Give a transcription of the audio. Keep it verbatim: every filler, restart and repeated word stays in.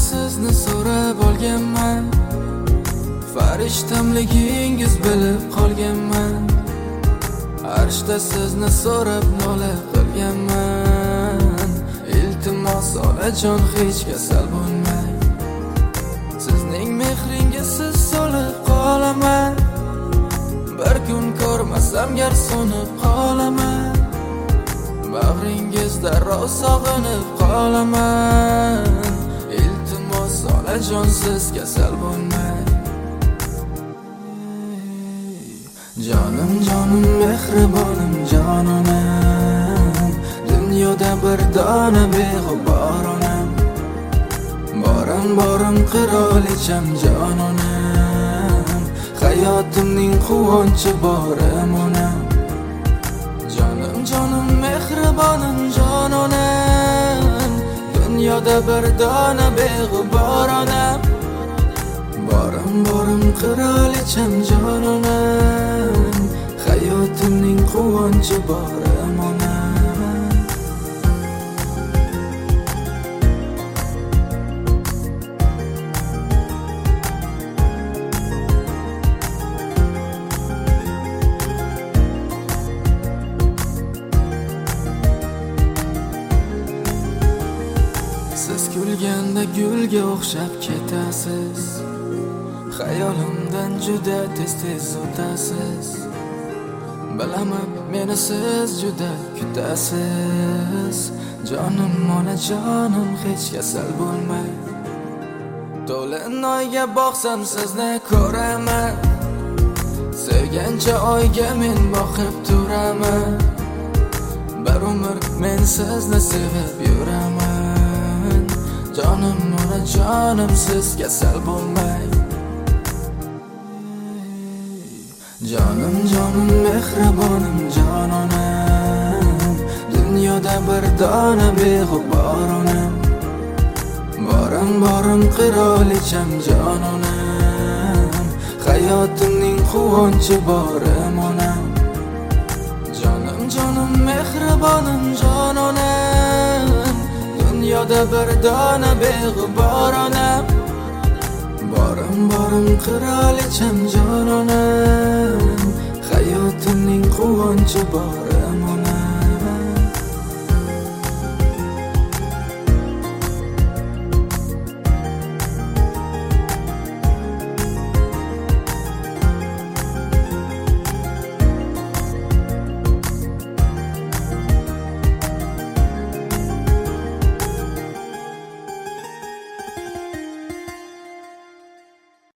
sizni so'rab olganman, farishtamligingiz bilib qolganman. Arshda sizni so'rab nola qilganman. Iltimos olajon hech kasal bo'lmang, sizning mehringa siz solib qolaman. Bir kun ko'rmasam gar so'nib qolaman, bag'ringizda roz sog'inib qolaman. Iltimos olajon siz kasal bo'lmang. Jonim jonim mehribonim jononim, dunyoda bir dona beg'ubor onam. Borim borim qirolicham jononim, hayotimning quvonchi borim onam. Jonim jonim mehribonim jononim, dunyoda bir dona beg'ubor onam. Borim borim qirolicham jononim, hayotimning quvonchi borim onam. Siz kulganda gulga o'xshab ketasiz, hayolimdan juda tez-tez o'tasiz. Bilaman meni siz juda kutasiz. Jonim onajonim hech kasal bo'lmang, to'lin oyga boqsam sizni ko'raman. Sevgancha oyga men boqib turaman, bir umr men sizni sevib yuraman. Jonim onajonim siz kasal bo'lmang. Jonim jonim mehribonim jononim, dunyoda bir dona beg'ubor onam. Borim borim qirolicham jononim, hayotimning quvonchi borim onam. Jonim jonim mehribonim jononim, dunyoda bir dona beg'ubor onam. Borim borim qirolicham jononim, hayotimning quvonchi borim onam.